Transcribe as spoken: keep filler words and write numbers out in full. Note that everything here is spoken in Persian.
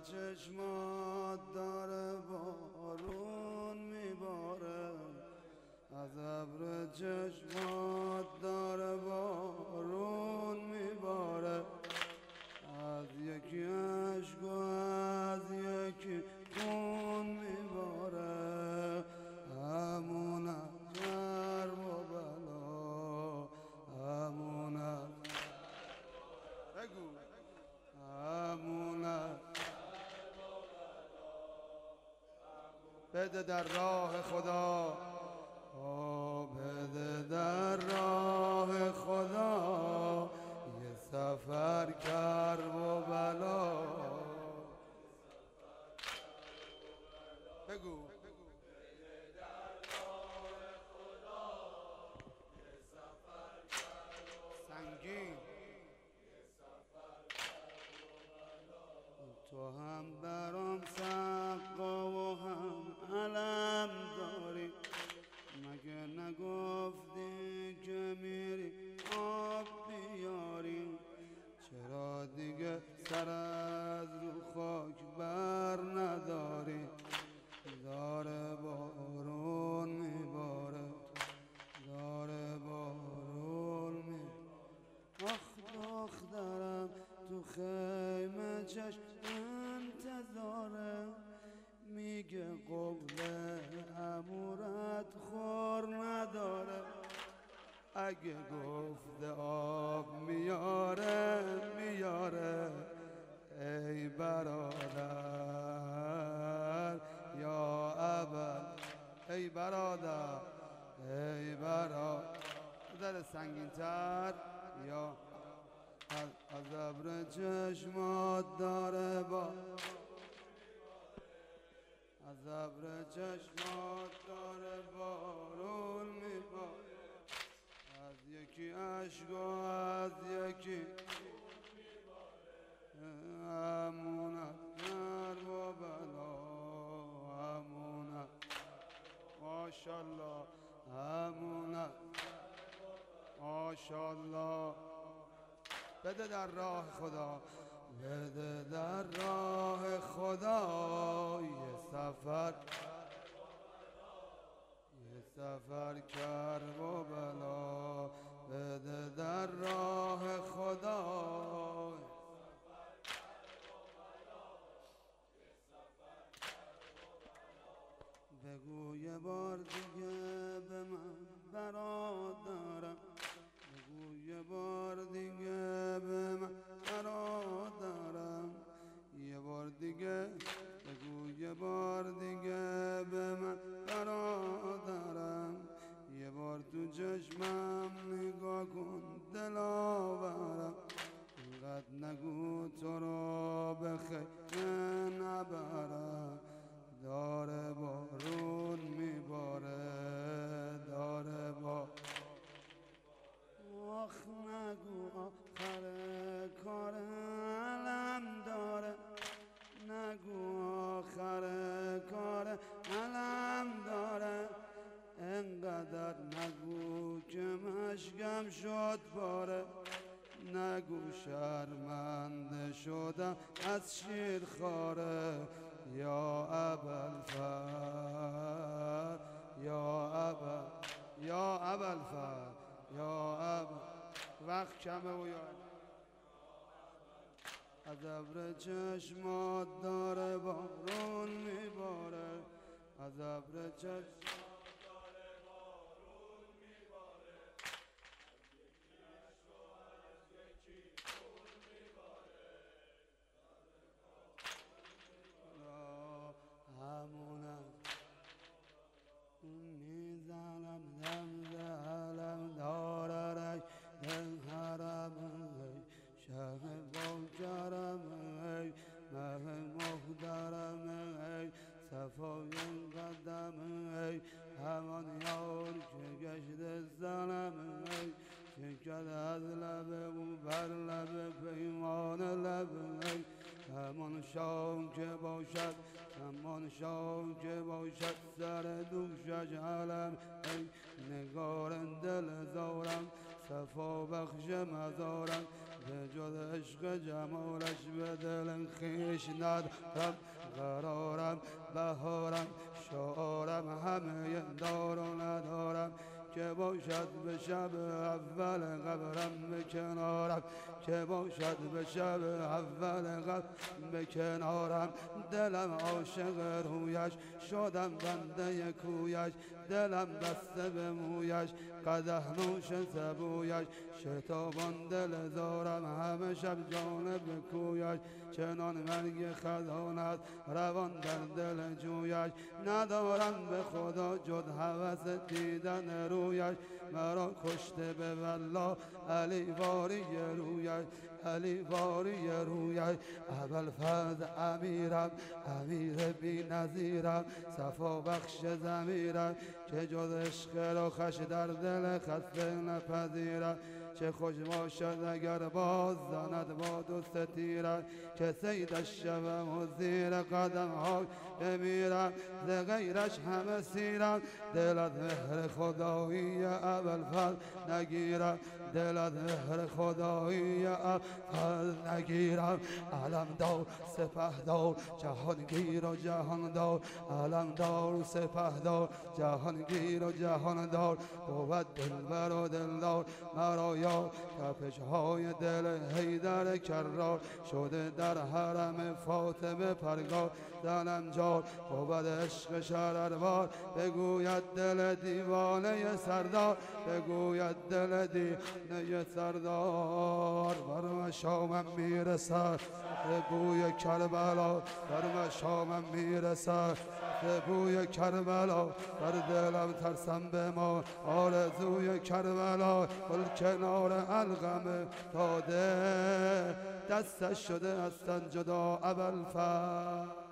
چشمات داره بارون میباره، از ابر چشمات داره بارون میباره، از یکی عشق و از یکی خون میباره، همون از کرب و بلا، همون از بگو همون از بده در راه خدا، بده در راه خدا، یه سفر کرب و بلا. بگو سنگین تو هم برام سقا و هم علم داری، مگه نگفتی که میری آب بیاری؟ چرا دیگه سر از رو خاک بر نداری؟ داره بارون میباره، داره بارون میباره. آخ دخترم تو خیمه چشم انتظاره، میگه قبل امورت خور نداره، اگه گفته آب میاره میاره. ای برادر یا ابل، ای برادر ای برادر سنگین تر یا از ابر چشمات داره با، از ابر چشمات داره بارون میباره، از یکی عشق و از یکی همونت کرب و بلا، همونت ماشالله، همونت ماشالله. بده در راه خدا، بده در راه خدا، یه سفر یه سفر کرب و بلا. بده در راه خدا، بگو یه بار دیگه به من برادرم، بگو یه بار دیگه به من برادرم، یه بار دیگه بگو یه بار دیگه به من برادرم، یه بار تو چشمم نگاه کن دلاورم، اینقدر نگو تو رو به خیمه نبرم. داره بارون میباره، داره با آخ نگو آخر کار علم داره، نگو آخر کار علم داره، انقدر نگو که مشکم شد باره، نگو شرمنده شدم از شیر خاره. یا ابوالفضل یا ابا یا ابوالفضل یا ابا وقت کمه و یا از ابر چشمات داره بارون میباره، از ابر چشمات همونم میزنم دم زلم داررک دل حرم شهر باکرم مه محترم صفای قدم همان یار که گشت زنم شکل از لب او بر لب پیمان لب همان شام که باشد همان شام که باشد سر دوشش علم ای نگار دل زارم صفا بخش مزارم به جز عشق جمالش به دل خویش ندارم قرارم بهارم شعارم همه دار و ندارم که باشد به شب اول قبرم به کنارم که باشد به شب اول قبرم به کنارم دلم عاشق رویش شدم بنده کویش دلم بسته به مویش قدح نوش سبویش شتابان دل زارم همه شب جانب کویش چنان مرگ خزانت روان در دل جویش ندارم به خدا جز هوس دیدن رویش مرا کشته به والله علی واری رویش علی واری رویش ابوالفضل امیرم امیر بی نظیرم صفا بخش ضمیرم که جز عشق رخش در دل خسته نپذیرم چه خوش باشد اگر باز زند باد و ستیرم که صیدش شوم و زیر قدم ها بمیرم ز غیرش همه سیرم دل از مهر خدایی ابوالفضل نگیرم دل از مهر خدایی ابوالفضل نگیرم علمدار سپهدار جهانگیر و جهاندار علمدار سپهدار جهانگیر و جهاندار بود دلبر و دلدار مرا یا کپش های دل حیدر کرار شده در حرم فاطمه پرگار زنم جار بود عشق شرروار بگوید دل دیوانه سردار بگوید دل دیوانه سردار بر مشامم میرسد به بوی کربلا بر مشامم میرسد به بوی کربلا بر دلم ترسم به ما آرزوی کربلا گل کنار القم داده دستش شده از تن جدا ابوالفضل